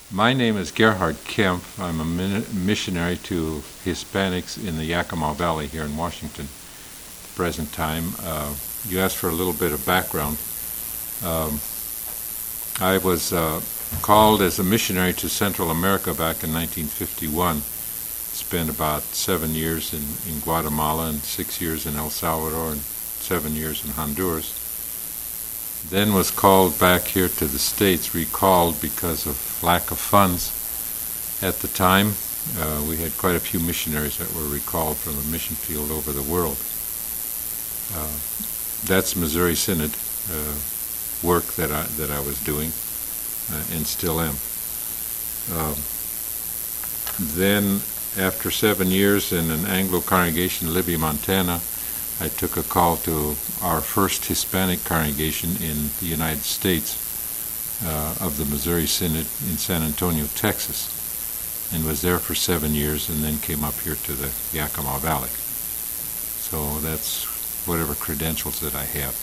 My name is Gerhard Kemp. I'm a missionary to Hispanics in the Yakima Valley here in Washington at the present time. You asked for a little bit of background. I was called as a missionary to Central America back in 1951. Spent about 7 years in Guatemala and 6 years in El Salvador and 7 years in Honduras. Then was called back here to the States, recalled because of lack of funds at the time. We had quite a few missionaries that were recalled from the mission field over the world. That's Missouri Synod work that I was doing and still am. Then, after 7 years in an Anglo congregation in Libby, Montana, I took a call to our first Hispanic congregation in the United States of the Missouri Synod in San Antonio, Texas, and was there for 7 years and then came up here to the Yakima Valley. So that's whatever credentials that I have.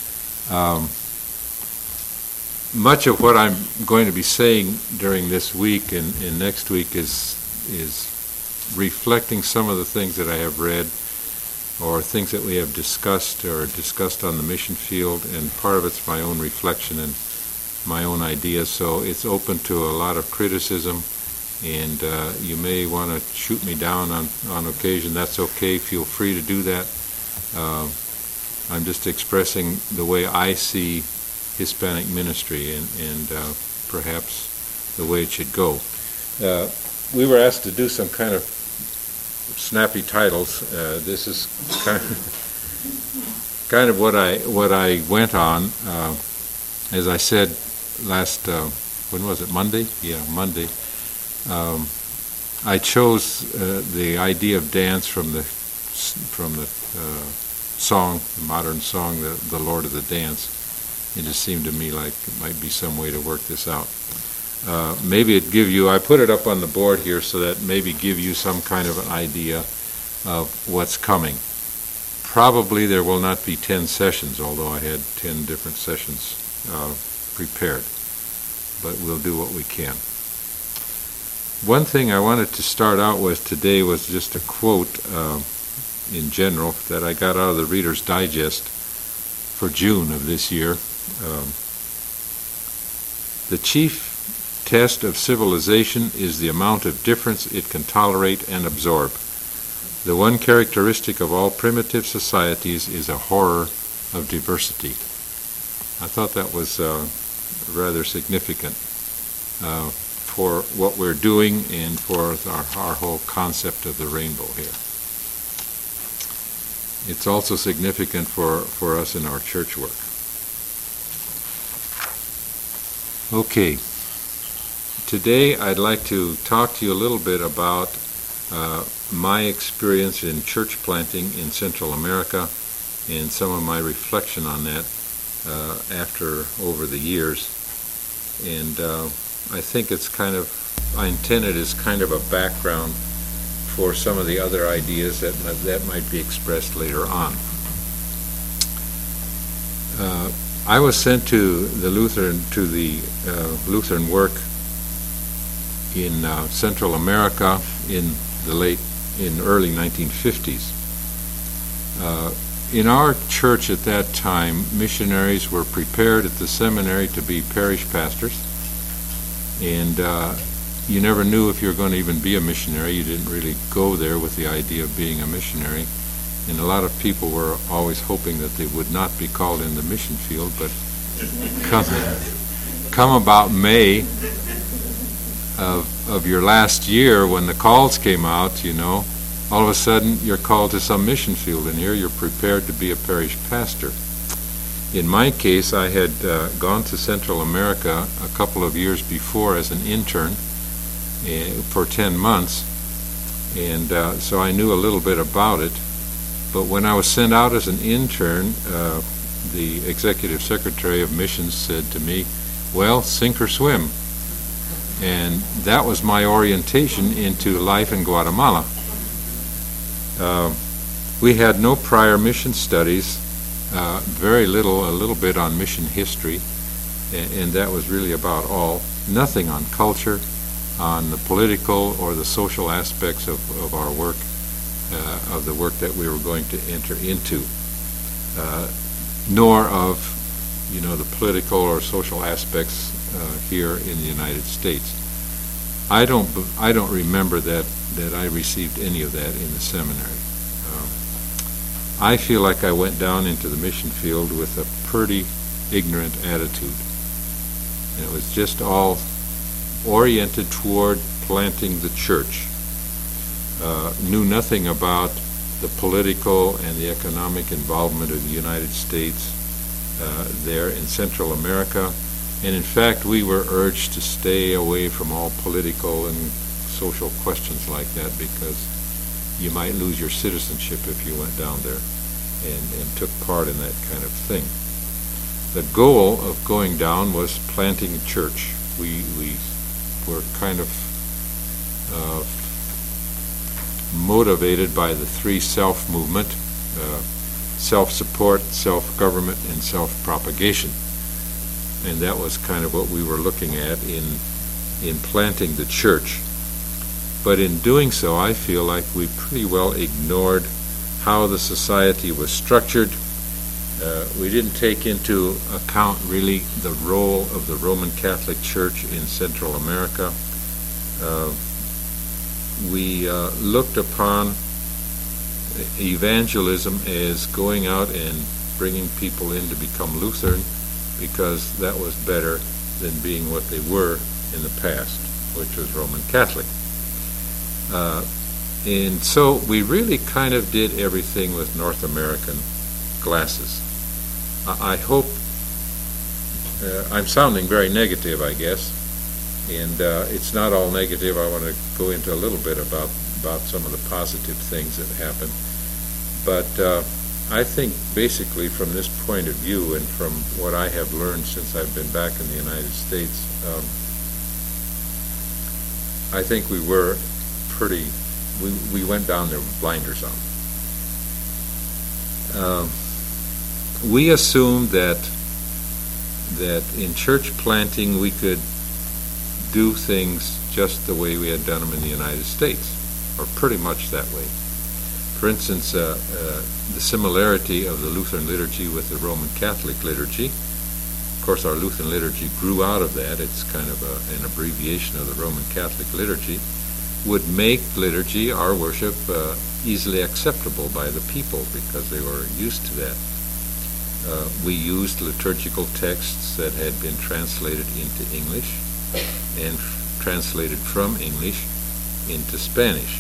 Much of what I'm going to be saying during this week and next week is reflecting some of the things that I have read or things that we have discussed on the mission field, and part of it's my own reflection and my own ideas, so it's open to a lot of criticism, and you may want to shoot me down on occasion. That's okay. Feel free to do that. I'm just expressing the way I see Hispanic ministry and perhaps the way it should go. We were asked to do some kind of snappy titles. This is kind of what I went on. As I said last, when was it? Monday? Yeah, Monday. I chose the idea of dance from the song, the modern song, the Lord of the Dance. It just seemed to me like it might be some way to work this out. Maybe it'd give you, I put it up on the board here so that maybe give you some kind of an idea of what's coming. Probably there will not be 10 sessions, although I had 10 different sessions prepared. But we'll do what we can. One thing I wanted to start out with today was just a quote in general that I got out of the Reader's Digest for June of this year. The chief test of civilization is the amount of difference it can tolerate and absorb. The one characteristic of all primitive societies is a horror of diversity. I thought that was rather significant for what we're doing and for our whole concept of the rainbow here. It's also significant for us in our church work. Okay. Today I'd like to talk to you a little bit about my experience in church planting in Central America and some of my reflection on that over the years. And I think I intend it as kind of a background for some of the other ideas that might be expressed later on. I was sent to the Lutheran work in Central America in early 1950s. In our church at that time, missionaries were prepared at the seminary to be parish pastors, and you never knew if you were going to even be a missionary. You didn't really go there with the idea of being a missionary, and a lot of people were always hoping that they would not be called in the mission field, but come about May of your last year, when the calls came out, all of a sudden you're called to some mission field, and here you're prepared to be a parish pastor. In my case, I had gone to Central America a couple of years before as an intern for 10 months, and so I knew a little bit about it. But when I was sent out as an intern, the executive secretary of missions said to me, well, sink or swim. And that was my orientation into life in Guatemala. We had no prior mission studies, very little, a little bit on mission history, and that was really about all. Nothing on culture, on the political or the social aspects of our work, of the work that we were going to enter into, nor of, the political or social aspects here in the United States. I don't remember that I received any of that in the seminary. I feel like I went down into the mission field with a pretty ignorant attitude. And it was just all oriented toward planting the church. Knew nothing about the political and the economic involvement of the United States there in Central America. And in fact, we were urged to stay away from all political and social questions like that, because you might lose your citizenship if you went down there and took part in that kind of thing. The goal of going down was planting a church. We were kind of motivated by the three self movement, self-support, self-government, and self-propagation. And that was kind of what we were looking at in planting the church. But in doing so, I feel like we pretty well ignored how the society was structured. We didn't take into account really the role of the Roman Catholic Church in Central America. We looked upon evangelism as going out and bringing people in to become Lutheran, because that was better than being what they were in the past, which was Roman Catholic. And so we really kind of did everything with North American glasses. I hope I'm sounding very negative, I guess, and it's not all negative. I want to go into a little bit about some of the positive things that happened. But I think basically from this point of view, and from what I have learned since I've been back in the United States, I think we were we went down there with blinders on. We assumed that in church planting we could do things just the way we had done them in the United States, or pretty much that way. For instance, the similarity of the Lutheran liturgy with the Roman Catholic liturgy. Of course, our Lutheran liturgy grew out of that. It's kind of an abbreviation of the Roman Catholic liturgy. Would make liturgy, our worship, easily acceptable by the people, because they were used to that. We used liturgical texts that had been translated into English and translated from English into Spanish.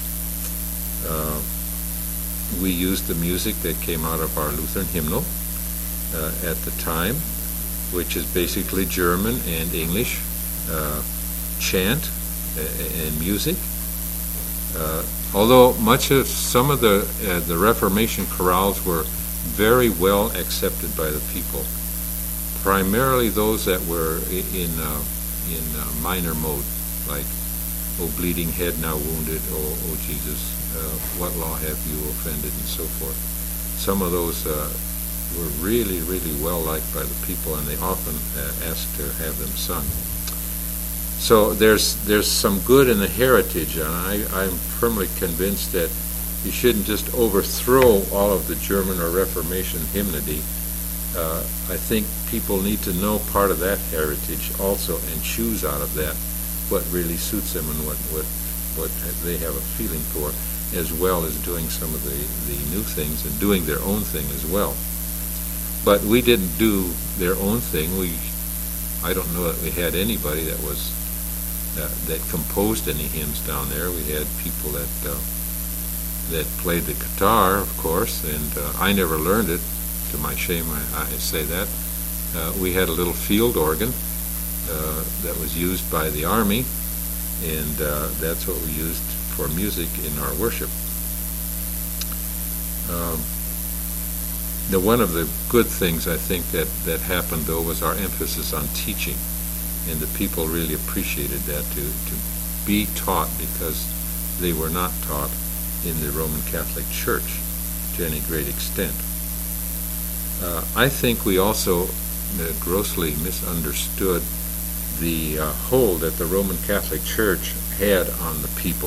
We used the music that came out of our Lutheran hymnal at the time, which is basically German and English chant and music. Although some of the Reformation chorales were very well accepted by the people, primarily those that were in minor mode, like "O bleeding head now wounded, O Jesus, what law have you offended," and so forth. Some of those were really, really well liked by the people, and they often asked to have them sung. So there's some good in the heritage, and I'm firmly convinced that you shouldn't just overthrow all of the German or Reformation hymnody. I think people need to know part of that heritage also, and choose out of that what really suits them and what they have a feeling for, as well as doing some of the new things and doing their own thing as well. But we didn't do their own thing. I don't know that we had anybody that composed any hymns down there. We had people that played the guitar, of course, and I never learned it. To my shame, I say that. We had a little field organ that was used by the Army, and that's what we used for music in our worship. One of the good things I think that happened, though, was our emphasis on teaching, and the people really appreciated that, to be taught, because they were not taught in the Roman Catholic Church to any great extent. I think we also grossly misunderstood the hold that the Roman Catholic Church had on the people.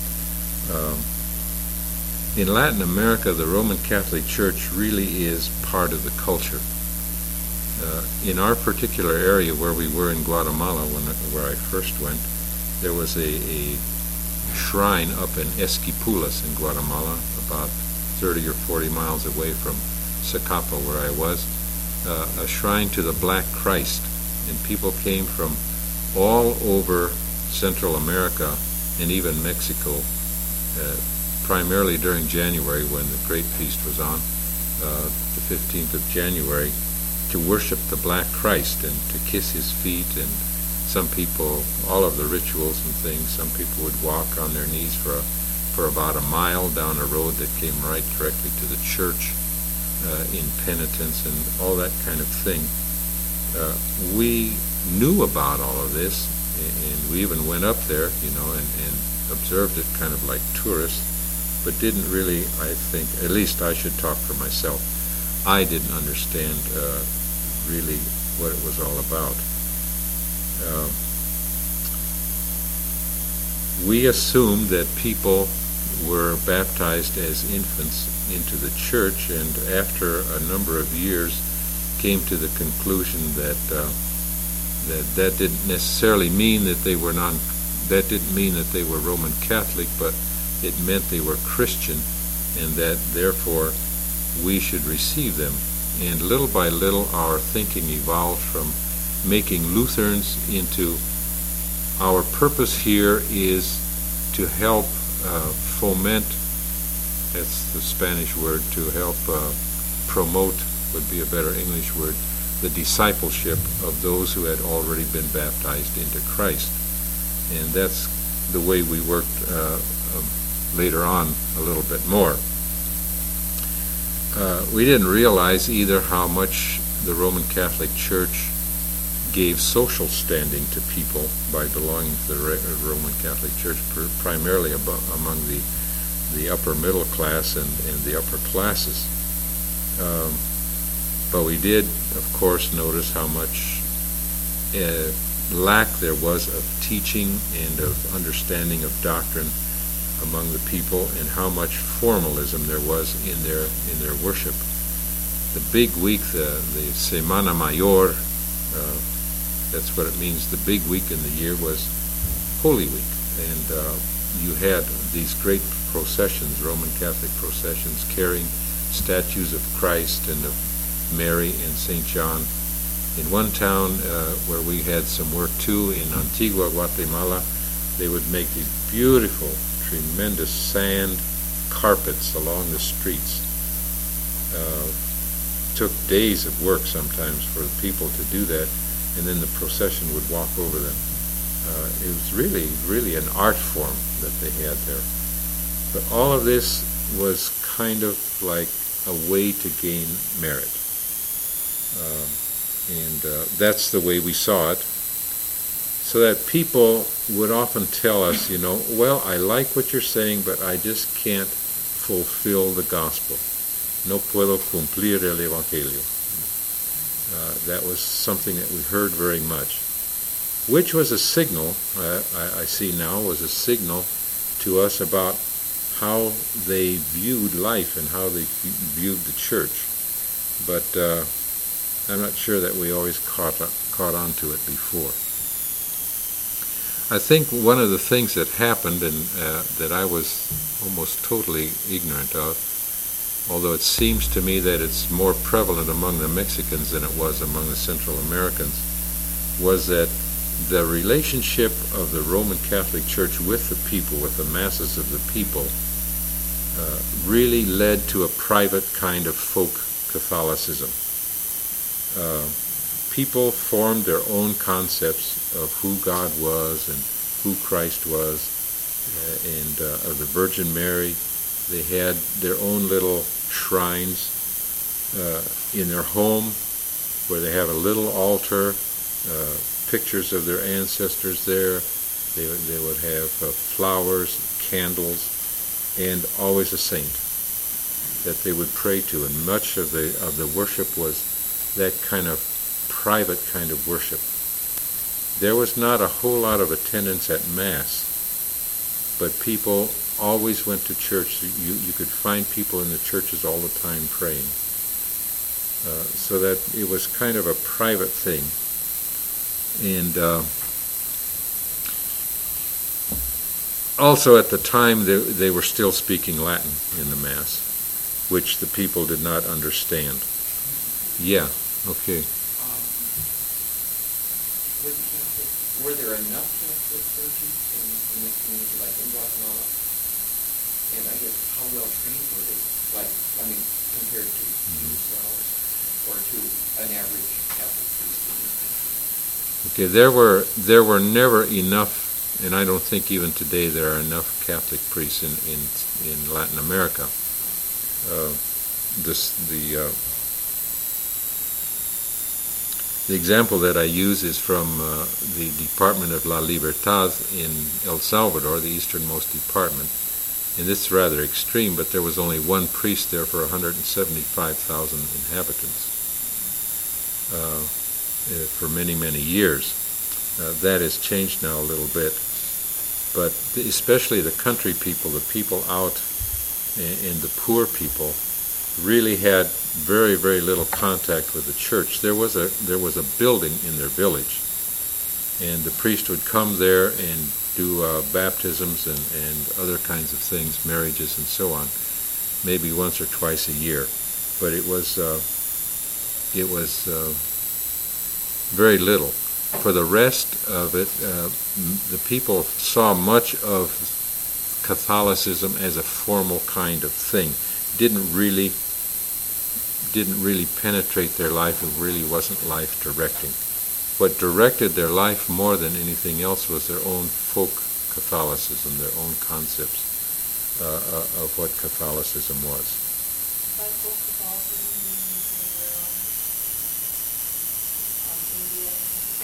In Latin America, the Roman Catholic Church really is part of the culture. In our particular area where we were in Guatemala, where I first went, there was a shrine up in Esquipulas in Guatemala, about 30 or 40 miles away from Zacapa, where I was, a shrine to the Black Christ. And people came from all over Central America and even Mexico, primarily during January when the Great Feast was on, the 15th of January, to worship the Black Christ and to kiss his feet. And some people, all of the rituals and things, some people would walk on their knees for about a mile down a road that came right directly to the church in penitence and all that kind of thing. We knew about all of this, and we even went up there, and observed it kind of like tourists, but didn't really, I think, at least I should talk for myself, I didn't understand really what it was all about. We assumed that people were baptized as infants into the church, and after a number of years came to the conclusion that that didn't necessarily mean that they were that didn't mean that they were Roman Catholic, but it meant they were Christian, and that therefore we should receive them. And little by little our thinking evolved from making Lutherans into, our purpose here is to help foment, that's the Spanish word, to help promote would be a better English word, the discipleship of those who had already been baptized into Christ. And that's the way we worked later on a little bit more. We didn't realize either how much the Roman Catholic Church gave social standing to people by belonging to the Roman Catholic Church, primarily among the upper middle class and the upper classes. But we did, of course, notice how much lack there was of teaching and of understanding of doctrine among the people, and how much formalism there was in their worship. The big week, the Semana Mayor, that's what it means, the big week in the year, was Holy Week. And you had these great processions, Roman Catholic processions, carrying statues of Christ and of Mary and St. John. In one town where we had some work too, in Antigua, Guatemala, they would make these beautiful, tremendous sand carpets along the streets. Took days of work sometimes for the people to do that, and then the procession would walk over them. It was really, really an art form that they had there. But all of this was kind of like a way to gain merit. And that's the way we saw it. So that people would often tell us, well, I like what you're saying, but I just can't fulfill the gospel. No puedo cumplir el evangelio. That was something that we heard very much, which was a signal, I see now, was a signal to us about how they viewed life and how they viewed the church. But I'm not sure that we always caught on to it before. I think one of the things that happened, and that I was almost totally ignorant of, although it seems to me that it's more prevalent among the Mexicans than it was among the Central Americans, was that the relationship of the Roman Catholic Church with the people, with the masses of the people, really led to a private kind of folk Catholicism. People formed their own concepts of who God was and who Christ was, and of the Virgin Mary. They had their own little shrines in their home where they have a little altar, pictures of their ancestors there. They would have flowers, candles, and always a saint that they would pray to. And much of the worship was that kind of private kind of worship. there was not a whole lot of attendance at Mass, but people always went to church. You could find people in the churches all the time praying. So that it was kind of a private thing. And also at the time they were still speaking Latin in the Mass, which the people did not understand. Yeah, okay. Were there enough Catholic clergy in this community, like in Guatemala? And I guess how well trained were they? Compared to yourselves or to an average Catholic priest in this country? Okay, there were never enough, and I don't think even today there are enough Catholic priests in Latin America. The example that I use is from the Department of La Libertad in El Salvador, the easternmost department. And this is rather extreme, but there was only one priest there for 175,000 inhabitants for many, many years. That has changed now a little bit. But especially the country people, the people out and the poor people, really had very, very little contact with the church. There was a building in their village, and the priest would come there and do baptisms and other kinds of things, marriages and so on, maybe once or twice a year. But it was very little. For the rest of it, the people saw much of Catholicism as a formal kind of thing. Didn't really penetrate their life. It really wasn't life directing. What directed their life more than anything else was their own folk Catholicism, their own concepts of what Catholicism was. By folk Catholicism, you say their Indian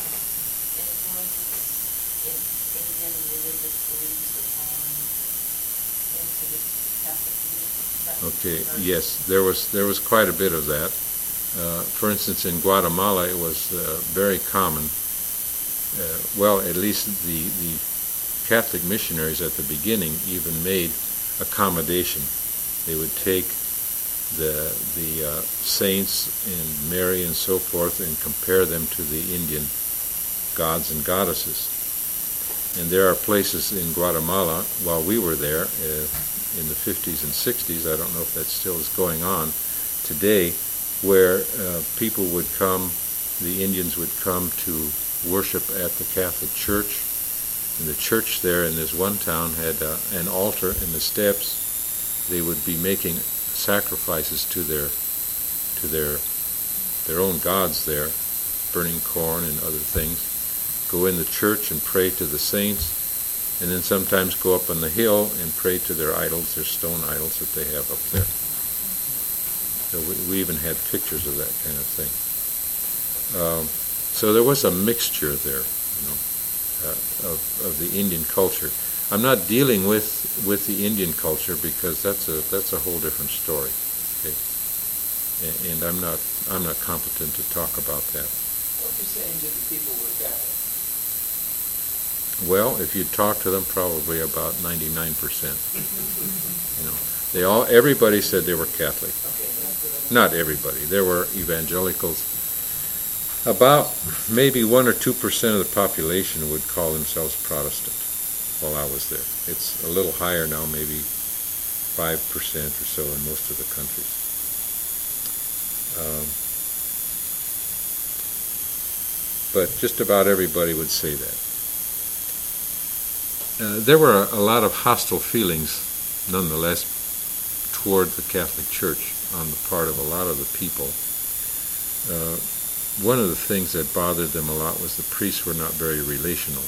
influences, Indian religious beliefs into the Catholic community? Okay, yes, there was quite a bit of that. For instance, in Guatemala, it was very common. At least the Catholic missionaries at the beginning even made accommodation. They would take the saints and Mary and so forth and compare them to the Indian gods and goddesses. And there are places in Guatemala, while we were there in the 50s and 60s, I don't know if that still is going on today, where people would come, the Indians would come to worship at the Catholic Church. And the church there in this one town had an altar in the steps. They would be making sacrifices to their own gods there, burning corn and other things. Go in the church and pray to the saints, and then sometimes go up on the hill and pray to their idols, their stone idols that they have up there. So we even had pictures of that kind of thing. So there was a mixture there, of the Indian culture. I'm not dealing with the Indian culture because that's a whole different story. Okay? And I'm not competent to talk about that. What percentage of the people were Catholic? Well, if you talk to them, probably about 99%. Everybody said they were Catholic. Not everybody. There were evangelicals. About maybe 1 or 2% of the population would call themselves Protestant while I was there. It's a little higher now, maybe 5% or so in most of the countries. But just about everybody would say that. There were a lot of hostile feelings, nonetheless, toward the Catholic Church on the part of a lot of the people. One of the things that bothered them a lot was the priests were not very relational.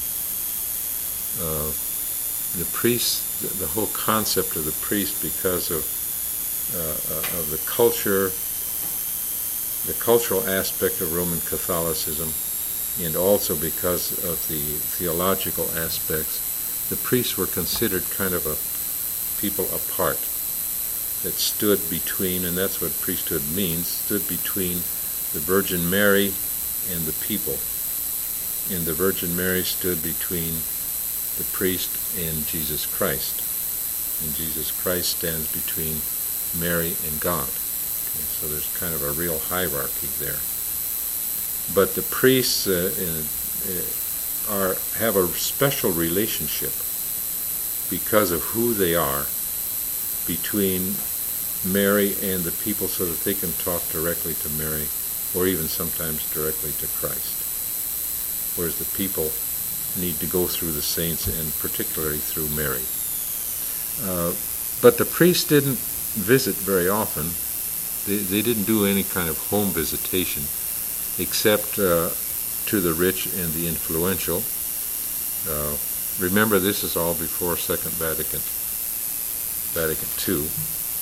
The priests, the whole concept of the priest, because of the culture, the cultural aspect of Roman Catholicism, and also because of the theological aspects, the priests were considered kind of a people apart that stood between, and that's what priesthood means, stood between the Virgin Mary and the people. and the Virgin Mary stood between the priest and Jesus Christ. And Jesus Christ stands between Mary and God. Okay, so there's kind of a real hierarchy there. But the priests have a special relationship because of who they are between Mary and the people, so that they can talk directly to Mary, or even sometimes directly to Christ. Whereas the people need to go through the saints, and particularly through Mary. But the priests didn't visit very often. They didn't do any kind of home visitation, except to the rich and the influential. Remember, this is all before Second Vatican II.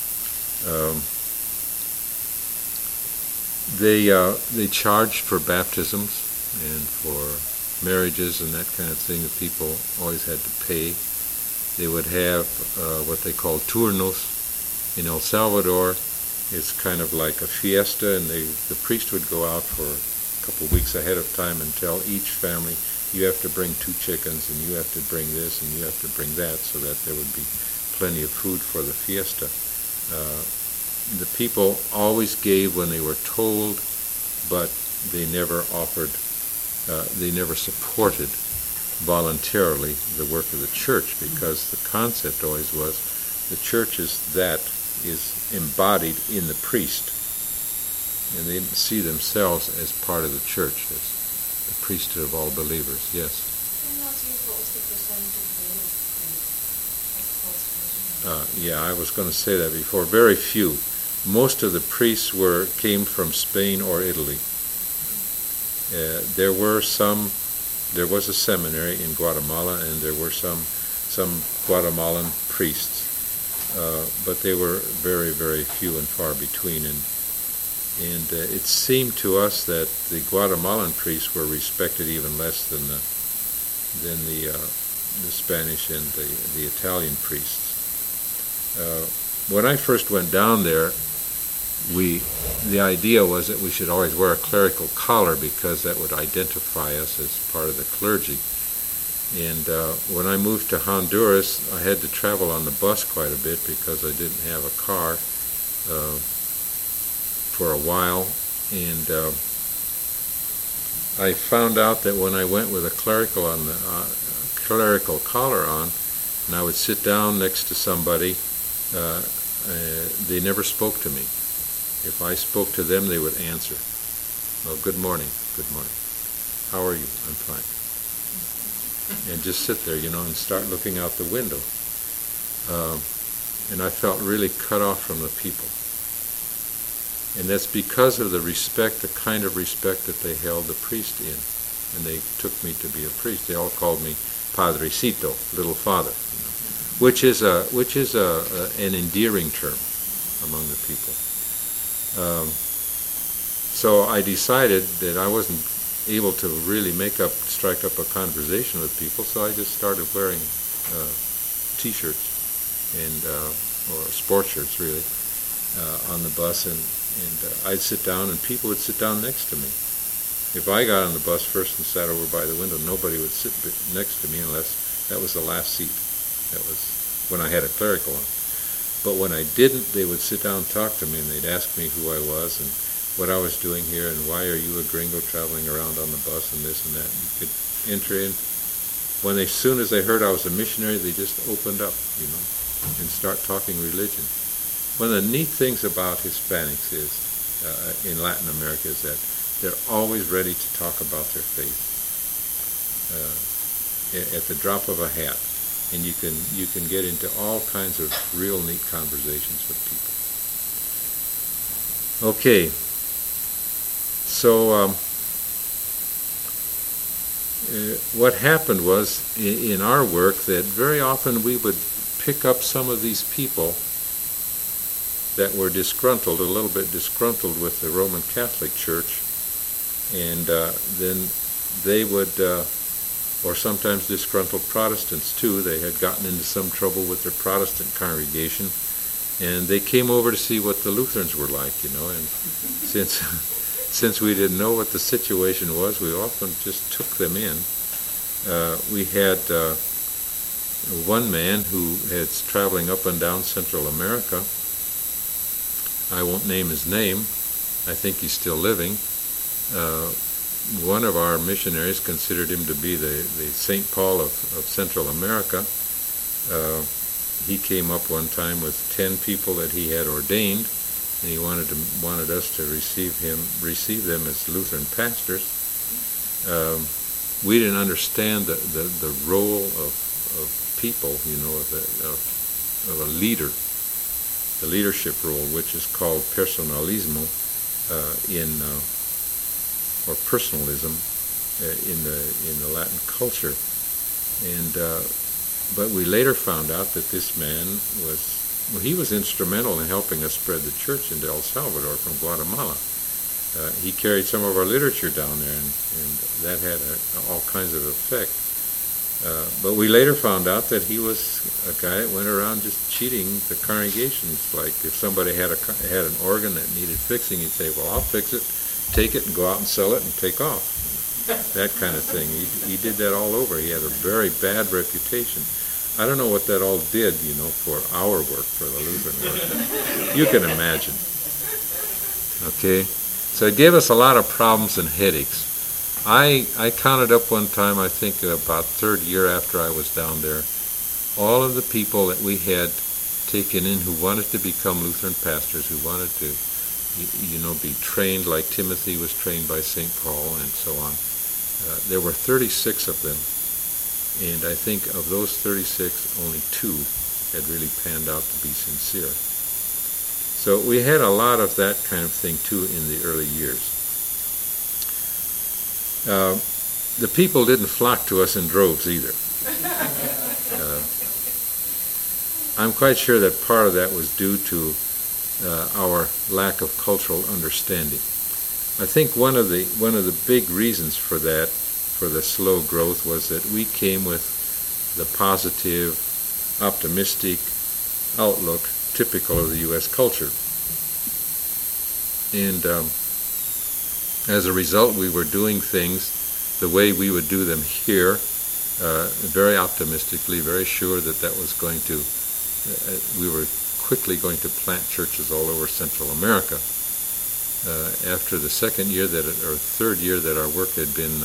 They charged for baptisms and for marriages and that kind of thing. The people always had to pay. They would have what they call turnos. In El Salvador, it's kind of like a fiesta, and the priest would go out for a couple of weeks ahead of time and tell each family, you have to bring 2 chickens, and you have to bring this, and you have to bring that, so that there would be plenty of food for the fiesta. The people always gave when they were told, but they never they never supported voluntarily the work of the church, because the concept always was the church is embodied in the priest, and they didn't see themselves as part of the church, as the priesthood of all believers. Yes? In those years, what was the percentage of native priests as opposed to missionaries? Yeah, I was going to say that before. Very few. Most of the priests came from Spain or Italy. There was a seminary in Guatemala, and there were some Guatemalan priests, but they were very, very few and far between. And it seemed to us that the Guatemalan priests were respected even less than the Spanish and the Italian priests. When I first went down there, the idea was that we should always wear a clerical collar, because that would identify us as part of the clergy. And when I moved to Honduras, I had to travel on the bus quite a bit because I didn't have a car for a while. And I found out that when I went with a clerical collar on, and I would sit down next to somebody, they never spoke to me. If I spoke to them, they would answer. Well, good morning. Good morning. How are you? I'm fine. And just sit there, and start looking out the window. And I felt really cut off from the people. And that's because of the respect, the kind of respect that they held the priest in. And they took me to be a priest. They all called me Padrecito, little father, which is an endearing term among the people. So I decided that I wasn't able to really strike up a conversation with people, so I just started wearing T-shirts or sports shirts, really, on the bus, and I'd sit down, and people would sit down next to me. If I got on the bus first and sat over by the window, nobody would sit next to me unless that was the last seat. That was when I had a clerical on. But when I didn't, they would sit down and talk to me, and they'd ask me who I was and what I was doing here, and why are you a gringo traveling around on the bus, and this and that. You could enter in. As soon as they heard I was a missionary, they just opened up, and start talking religion. One of the neat things about Hispanics is, in Latin America, is that they're always ready to talk about their faith at the drop of a hat. And you can get into all kinds of real neat conversations with people. Okay, so what happened was in our work that very often we would pick up some of these people that were disgruntled, a little bit disgruntled with the Roman Catholic Church, and then they would or sometimes disgruntled Protestants too. They had gotten into some trouble with their Protestant congregation, and they came over to see what the Lutherans were like, and since we didn't know what the situation was, we often just took them in. We had one man who is traveling up and down Central America. I won't name his name. I think he's still living. One of our missionaries considered him to be the St. Paul of Central America. He came up one time with 10 people that he had ordained, and he wanted us to receive them as Lutheran pastors. We didn't understand the role of people, of a leader, the leadership role, which is called personalismo or personalism in the Latin culture, but we later found out that this man was instrumental in helping us spread the church into El Salvador from Guatemala. He carried some of our literature down there, and that had all kinds of effect. But we later found out that he was a guy that went around just cheating the congregations. Like if somebody had an organ that needed fixing, he'd say, "Well, I'll fix it, take it, and go out and sell it and take off." That kind of thing. He did that all over. He had a very bad reputation. I don't know what that all did, for our work, for the Lutheran work. You can imagine. Okay? So it gave us a lot of problems and headaches. I counted up one time, I think about third year after I was down there, all of the people that we had taken in who wanted to become Lutheran pastors, who wanted to, be trained like Timothy was trained by St. Paul and so on. There were 36 of them, and I think of those 36, only 2 had really panned out to be sincere. So we had a lot of that kind of thing too in the early years. The people didn't flock to us in droves either. I'm quite sure that part of that was due to our lack of cultural understanding. I think one of the big reasons for that, for the slow growth, was that we came with the positive, optimistic outlook typical of the U.S. culture. And as a result, we were doing things the way we would do them here, very optimistically, very sure that was going to, we were quickly going to plant churches all over Central America. After the second year or third year that our work had been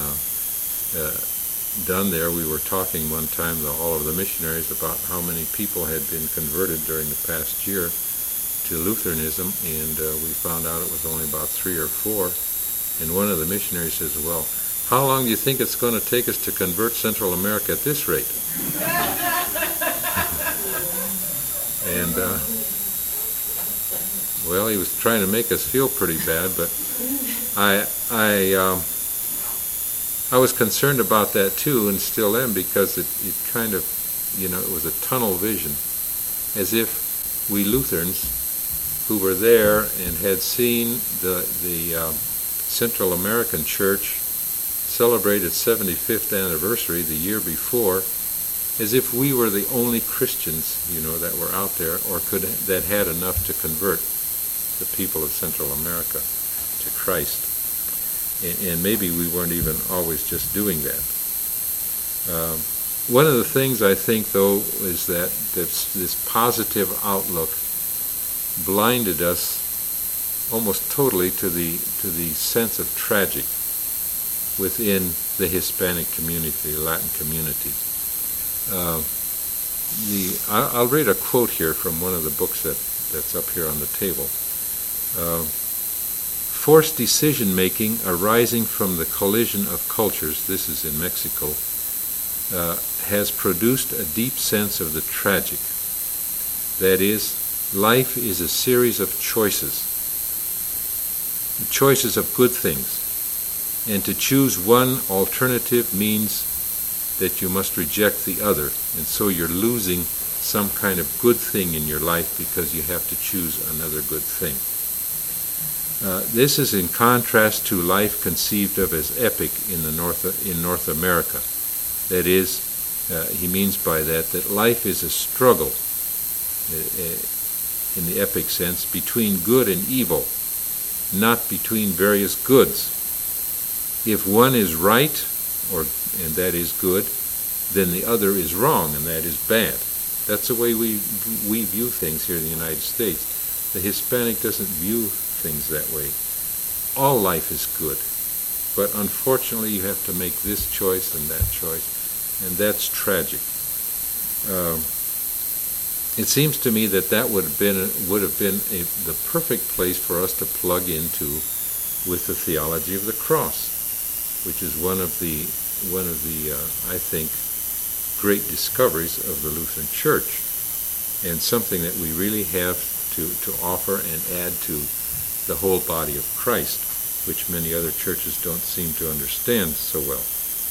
done there, we were talking one time to all of the missionaries about how many people had been converted during the past year to Lutheranism, and we found out it was only about 3 or 4. And one of the missionaries says, "Well, how long do you think it's going to take us to convert Central America at this rate?" And well, he was trying to make us feel pretty bad, but I was concerned about that too, and still am, because it kind of, it was a tunnel vision, as if we Lutherans who were there and had seen the Central American Church celebrate its 75th anniversary the year before, as if we were the only Christians, that were out there, or that had enough to convert the people of Central America to Christ. And maybe we weren't even always just doing that. One of the things I think, though, is that this positive outlook blinded us almost totally to the sense of tragic within the Hispanic community, the Latin community. I'll read a quote here from one of the books that's up here on the table. Forced decision-making arising from the collision of cultures, this is in Mexico, has produced a deep sense of the tragic. That is, life is a series of choices of good things, and to choose one alternative means that you must reject the other, and so you're losing some kind of good thing in your life because you have to choose another good thing. This is in contrast to life conceived of as epic in North America. That is, he means by that life is a struggle, in the epic sense, between good and evil, not between various goods. If one is right, and that is good, then the other is wrong, and that is bad. That's the way we view things here in the United States. The Hispanic doesn't view things that way. All life is good, but unfortunately you have to make this choice and that choice, and that's tragic. It seems to me that would have been the perfect place for us to plug into with the theology of the cross, which is one of the I think great discoveries of the Lutheran Church, and something that we really have to offer and add to the whole body of Christ, which many other churches don't seem to understand so well.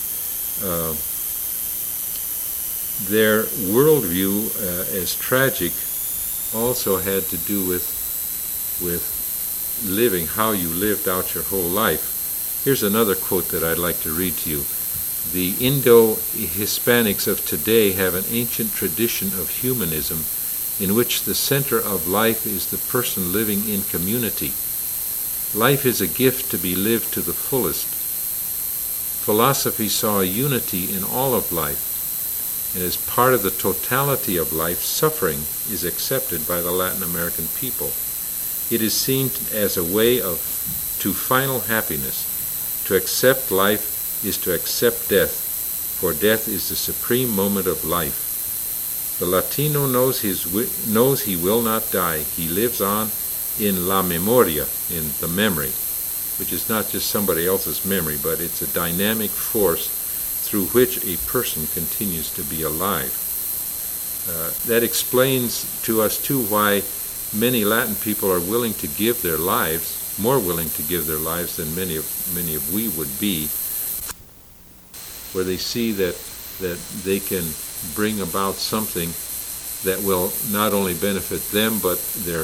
Their worldview, as tragic, also had to do with living how you lived out your whole life. Here's another quote that I'd like to read to you. The Indo-Hispanics of today have an ancient tradition of humanism in which the center of life is the person living in community. Life is a gift to be lived to the fullest. Philosophy saw a unity in all of life, and as part of the totality of life, suffering is accepted by the Latin American people. It is seen as a way to final happiness. To accept life is to accept death, for death is the supreme moment of life. The Latino knows he will not die. He lives on in la memoria, in the memory, which is not just somebody else's memory, but it's a dynamic force through which a person continues to be alive. That explains to us, too, why many Latin people are willing to give their lives, more willing to give their lives than many of we would be, where they see that they can bring about something that will not only benefit them, but their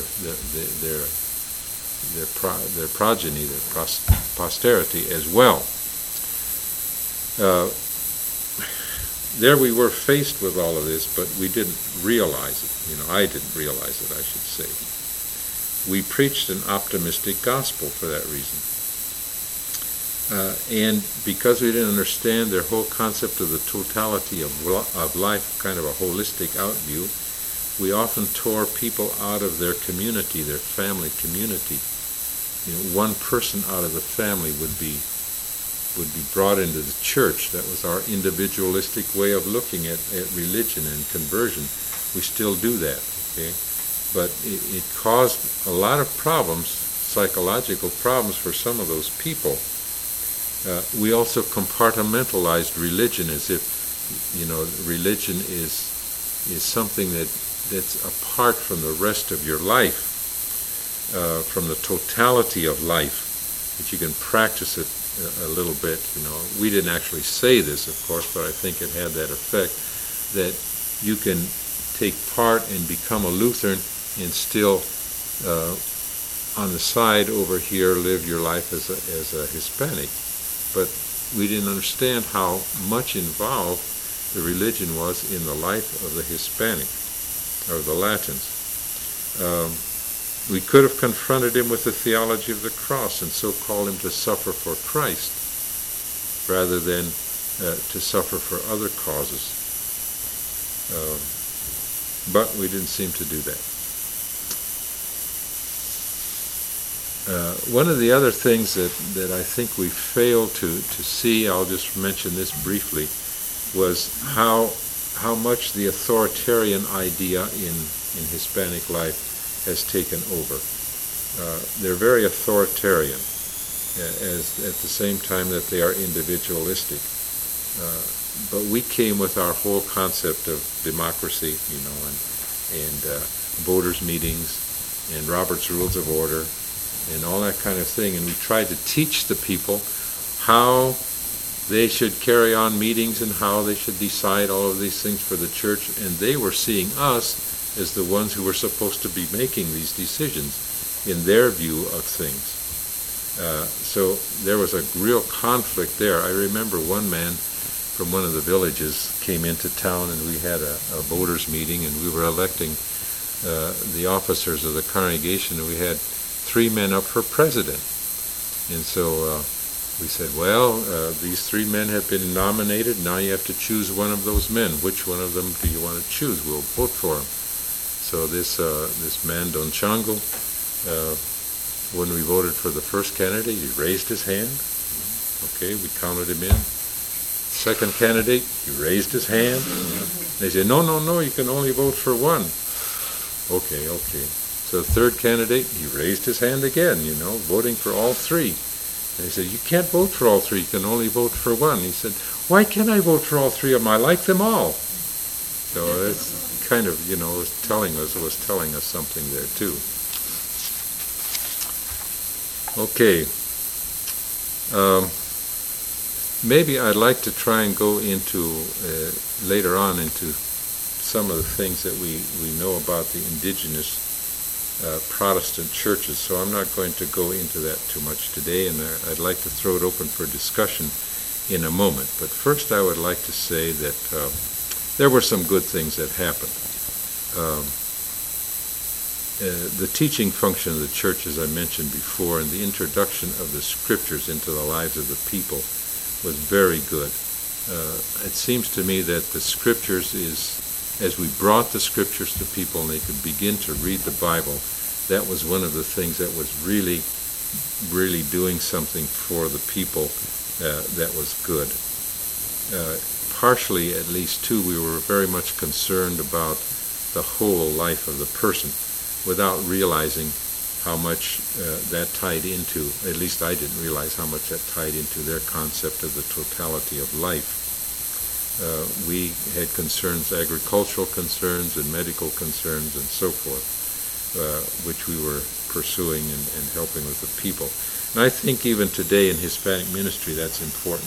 progeny, their posterity as well. There we were faced with all of this, but we didn't realize it. I didn't realize it, I should say. We preached an optimistic gospel for that reason. And because we didn't understand their whole concept of the totality of life, kind of a holistic outview, we often tore people out of their community, their family community. One person out of the family would be brought into the church. That was our individualistic way of looking at religion and conversion. We still do that, okay? But it caused a lot of problems, psychological problems for some of those people. We also compartmentalized religion as if, religion is something that's apart from the rest of your life, from the totality of life, that you can practice it a little bit. We didn't actually say this, of course, but I think it had that effect, that you can take part and become a Lutheran and still on the side over here live your life as a Hispanic. But we didn't understand how much involved the religion was in the life of the Hispanic, or the Latins. We could have confronted him with the theology of the cross and so called him to suffer for Christ rather than to suffer for other causes. But we didn't seem to do that. One of the other things that I think we failed to see, I'll just mention this briefly, was how much the authoritarian idea in Hispanic life has taken over. They're very authoritarian, as at the same time that they are individualistic. But we came with our whole concept of democracy, and voters' meetings, and Robert's Rules of Order, and all that kind of thing, and we tried to teach the people how they should carry on meetings and how they should decide all of these things for the church, and they were seeing us as the ones who were supposed to be making these decisions in their view of things. So there was a real conflict there. I remember one man from one of the villages came into town, and we had a voters meeting, and we were electing the officers of the congregation, and we had 3 men up for president. And so we said, well, these 3 men have been nominated. Now you have to choose one of those men. Which one of them do you want to choose? We'll vote for him. So this man, Don Chango, when we voted for the first candidate, he raised his hand. Okay, we counted him in. Second candidate, he raised his hand. They said, no, you can only vote for one. Okay. So the third candidate, he raised his hand again, voting for all 3. They said, you can't vote for all 3, you can only vote for one. He said, why can't I vote for all 3 of them? I like them all. So it's kind of, was telling us something there too. Okay. Maybe I'd like to try and go into, later on, into some of the things that we know about the indigenous Protestant churches, so I'm not going to go into that too much today, and I'd like to throw it open for discussion in a moment. But first I would like to say that there were some good things that happened. The teaching function of the church, as I mentioned before, and the introduction of the scriptures into the lives of the people was very good. It seems to me that the scriptures as we brought the scriptures to people and they could begin to read the Bible, that was one of the things that was really, really doing something for the people that was good. Partially, at least, too, we were very much concerned about the whole life of the person without realizing how much that tied into, at least I didn't realize how much that tied into their concept of the totality of life. We had concerns, agricultural concerns and medical concerns and so forth, which we were pursuing and helping with the people. And I think even today in Hispanic ministry that's important.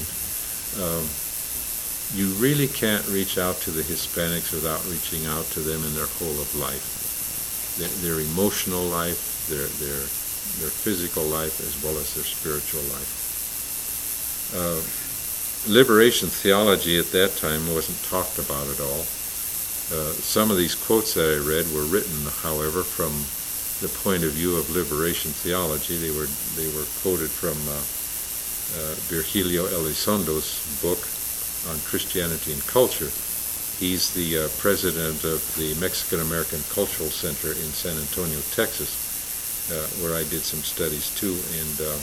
You really can't reach out to the Hispanics without reaching out to them in their whole of life. Their emotional life, their physical life, as well as their spiritual life. Liberation theology at that time wasn't talked about at all. Some of these quotes that I read were written, however, from the point of view of liberation theology. They were quoted from Virgilio Elizondo's book on Christianity and Culture. He's the president of the Mexican American Cultural Center in San Antonio, Texas, where I did some studies too. And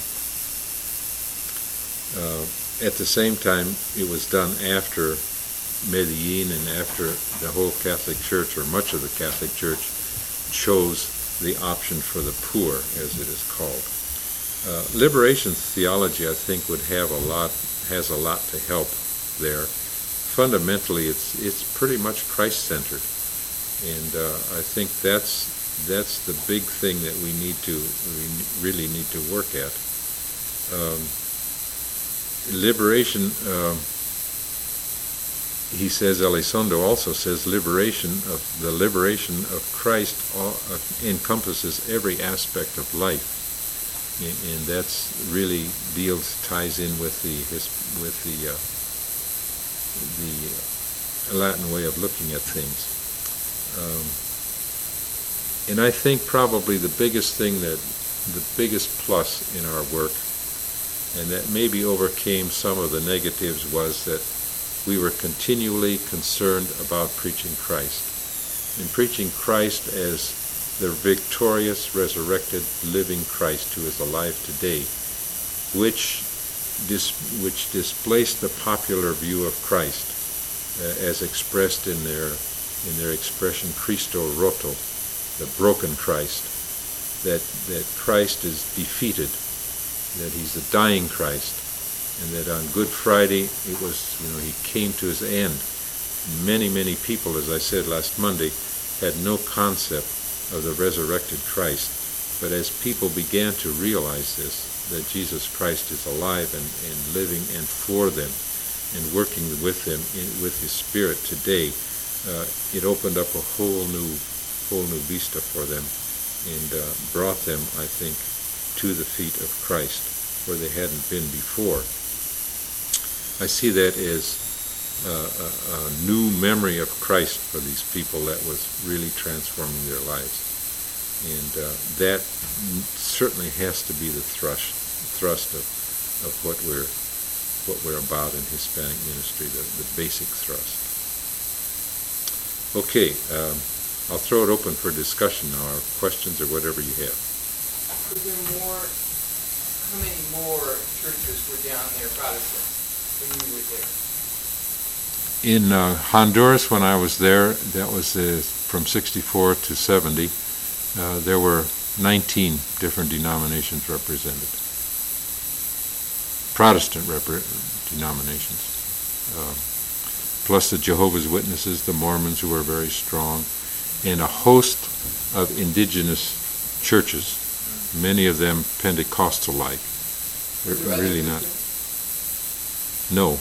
at the same time, it was done after Medellin and after the whole Catholic Church, or much of the Catholic Church, chose the option for the poor, as it is called. Liberation theology, I think, has a lot to help there. Fundamentally, it's pretty much Christ-centered, and I think that's the big thing that we really need to work at. Liberation, he says, Elizondo also says, the liberation of Christ encompasses every aspect of life, and that's really ties in with the Latin way of looking at things. And I think probably the biggest plus in our work, and that maybe overcame some of the negatives, was that we were continually concerned about preaching Christ. And preaching Christ as the victorious, resurrected, living Christ who is alive today, which displaced the popular view of Christ as expressed in their expression Cristo roto, the broken Christ, that Christ is defeated, that he's the dying Christ, and that on Good Friday it was, he came to his end. Many, many people, as I said last Monday, had no concept of the resurrected Christ. But as people began to realize this, that Jesus Christ is alive and living and for them and working with them with his Spirit today, it opened up a whole new vista for them and brought them, I think, to the feet of Christ where they hadn't been before. I see that as a new memory of Christ for these people that was really transforming their lives. And that certainly has to be the thrust of what we're about in Hispanic ministry, the basic thrust. Okay, I'll throw it open for discussion now, or questions or whatever you have. Were there more, how many more churches were down there Protestant when you were there? In Honduras, when I was there, that was from 64 to 70, there were 19 different denominations represented. Protestant denominations. Plus the Jehovah's Witnesses, the Mormons, who were very strong, and a host of indigenous churches, many of them Pentecostal-like. Really not. No.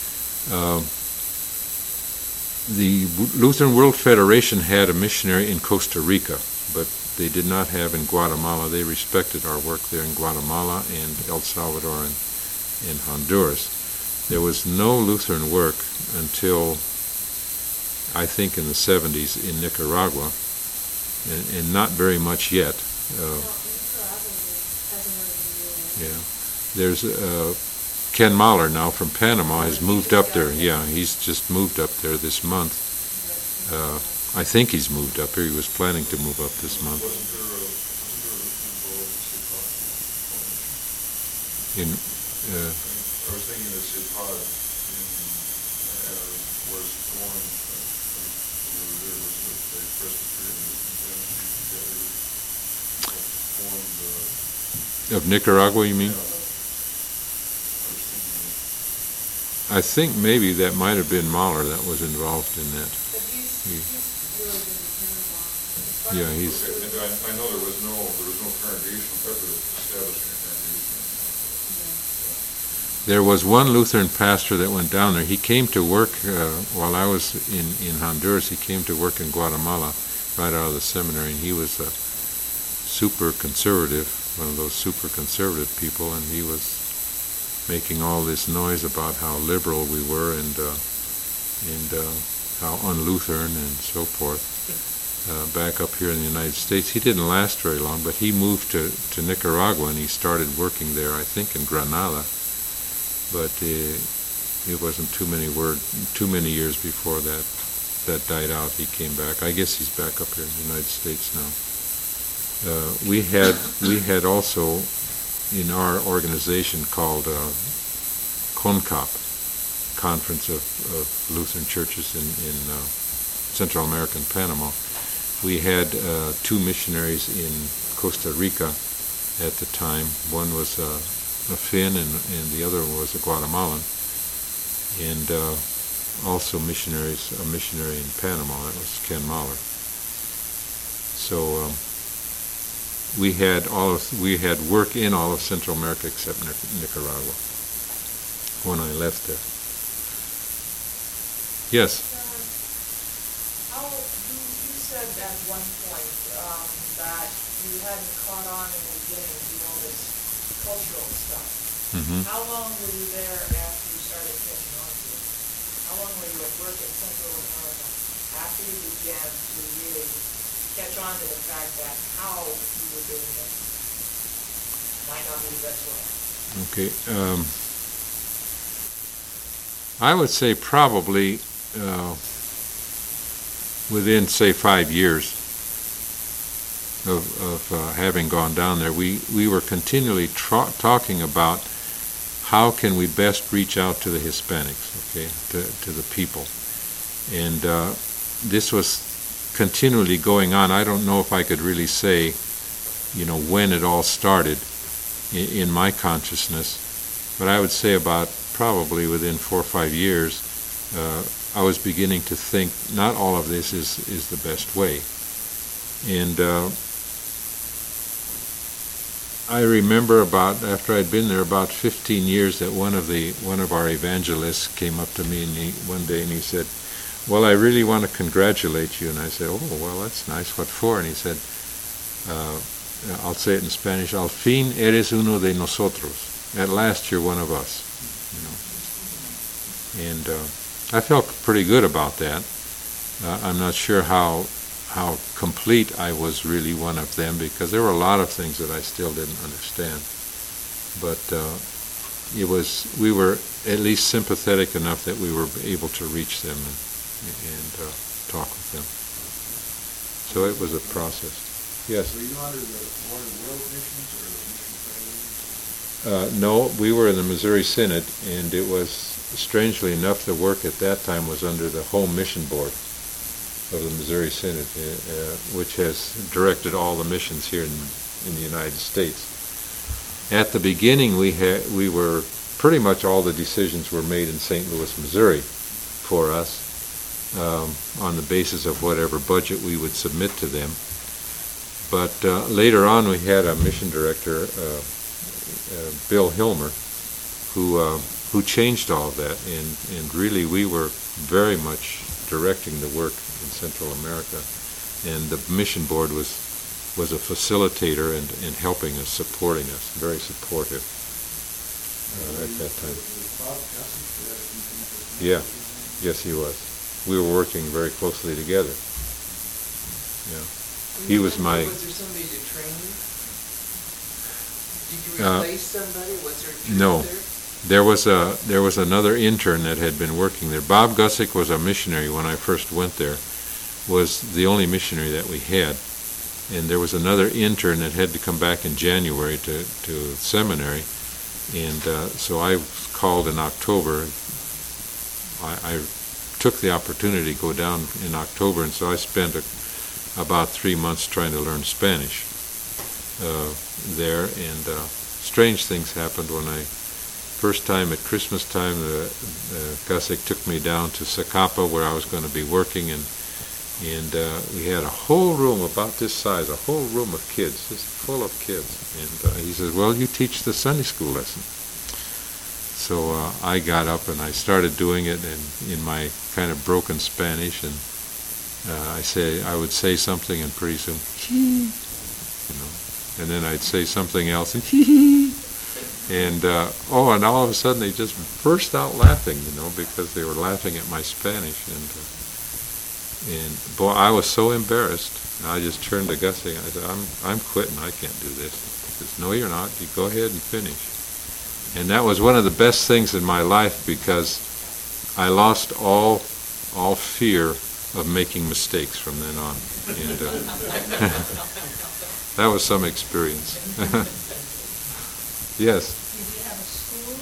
The Lutheran World Federation had a missionary in Costa Rica, but they did not have in Guatemala. They respected our work there in Guatemala and El Salvador and Honduras. There was no Lutheran work until, I think, in the 70s in Nicaragua, and not very much yet. Yeah, there's Ken Mahler now from Panama has moved up there. Yeah, he's just moved up there this month. I think he's moved up here. He was planning to move up this month. In I was thinking that Sepad was formed, was a Presbyterian of Nicaragua, you mean? Yeah. I think maybe that might have been Mahler that was involved in that. But he's really good at Panama. Yeah, he's. And I know there was no congregation ever established in a congregation. There was one Lutheran pastor that went down there. He came to work while I was in Honduras. He came to work in Guatemala right out of the seminary, and he was super conservative, one of those super conservative people, and he was making all this noise about how liberal we were and how un-Lutheran and so forth. Back up here in the United States, he didn't last very long, but he moved to Nicaragua and he started working there, I think, in Granada. But it wasn't too many years before that died out. He came back. I guess he's back up here in the United States now. We had also in our organization called CONCOP, Conference of Lutheran Churches in Central America and Panama. We had two missionaries in Costa Rica at the time. One was a Finn and the other one was a Guatemalan. And also a missionary in Panama, that was Ken Mahler. So we had work in all of Central America except Nicaragua when I left there. Yes. You said at one point that you hadn't caught on in the beginning to all this cultural stuff. Mm-hmm. How long were you there after you started catching on to it? How long were you at work in Central America after you began to really catch on to the fact that how you were doing it might not be the best way? Okay. I would say probably within, say, 5 years of having gone down there, we were continually talking about how can we best reach out to the Hispanics, okay, to the people. And this was continually going on. I don't know if I could really say, when it all started in my consciousness, but I would say about probably within 4 or 5 years, I was beginning to think not all of this is the best way. And I remember after I'd been there about 15 years that one of our evangelists came up to me one day and he said, "Well, I really want to congratulate you." And I said, "Oh, well, that's nice. What for?" And he said, I'll say it in Spanish, "Al fin eres uno de nosotros." At last you're one of us. And I felt pretty good about that. I'm not sure how how complete I was really one of them, because there were a lot of things that I still didn't understand. But we were at least sympathetic enough that we were able to reach them and talk with them. So it was a process. Yes? Were you under the Board of World Missions or the Mission President? No, we were in the Missouri Synod, and it was, strangely enough, the work at that time was under the Home Mission Board of the Missouri Synod, which has directed all the missions here in the United States. At the beginning, we were pretty much all the decisions were made in St. Louis, Missouri, for us, on the basis of whatever budget we would submit to them. But later on, we had a mission director, Bill Hilmer, who changed all of that, and really we were very much directing the work in Central America, and the mission board was a facilitator and helping us, supporting us, very supportive at that time. Yeah, yes, he was. We were working very closely together. Yeah, he was my. Was there somebody to train you? Did you replace somebody? Was there a trainer No. there? There was another intern that had been working there. Bob Gussick was a missionary when I first went there, was the only missionary that we had. And there was another intern that had to come back in January to seminary. And so I was called in October. I took the opportunity to go down in October, and so I spent about 3 months trying to learn Spanish there. And strange things happened when first time at Christmas time, Gussick took me down to Zacapa where I was going to be working, and we had a whole room about this size, a whole room of kids, just full of kids. And he says, well, you teach the Sunday school lesson. So I got up and I started doing it in my kind of broken Spanish, and I would say something, and pretty soon, and then I'd say something else, and and all of a sudden they just burst out laughing, because they were laughing at my Spanish, and boy, I was so embarrassed. I just turned to Gussie and I said, I'm quitting. I can't do this. He says, no, you're not. You go ahead and finish. And that was one of the best things in my life, because I lost all fear of making mistakes from then on. And that was some experience. Yes. Did you have a school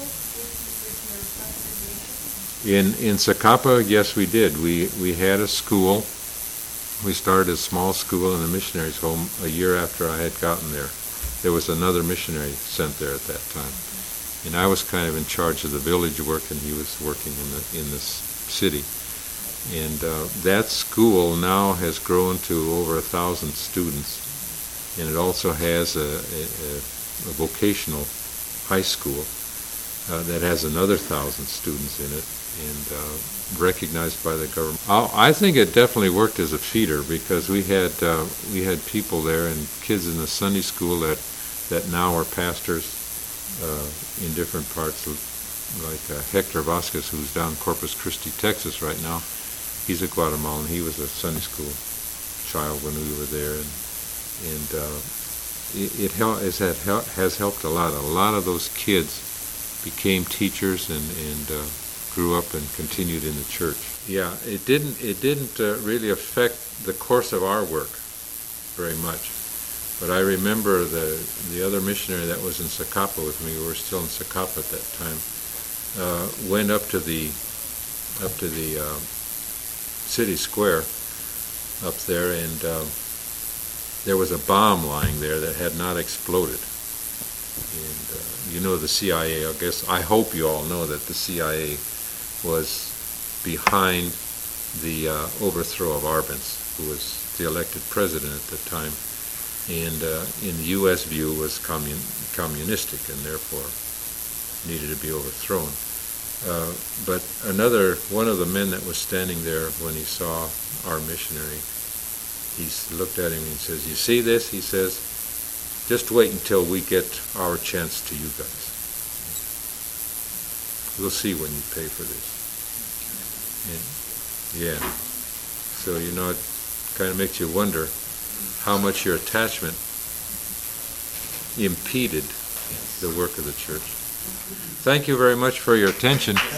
with your congregation? In Zacapa, yes, we did. We had a school. We started a small school in the missionaries' home a year after I had gotten there. There was another missionary sent there at that time, and I was kind of in charge of the village work, and he was working in this city. And that school now has grown to over 1,000 students, and it also has a vocational high school that has another 1,000 students in it, and recognized by the government. I think it definitely worked as a feeder, because we had people there and kids in the Sunday school that now are pastors in different parts, like Hector Vasquez, who's down in Corpus Christi, Texas right now. He's a Guatemalan. He was a Sunday school child when we were there, and it has helped a lot. A lot of those kids became teachers and grew up and continued in the church. Yeah, it didn't really affect the course of our work very much. But I remember the other missionary that was in Zacapa with me, we were still in Zacapa at that time, went up to the city square up there, and there was a bomb lying there that had not exploded. And the CIA, I hope you all know that the CIA was behind the overthrow of Arbenz, who was the elected president at the time, and in the U.S. view was communistic and therefore needed to be overthrown. But one of the men that was standing there when he saw our missionary, he looked at him and says, "You see this?" He says, "Just wait until we get our chance to you guys. We'll see when you pay for this." And, yeah. So, kind of makes you wonder how much your attachment impeded the work of the church. Thank you very much for your attention.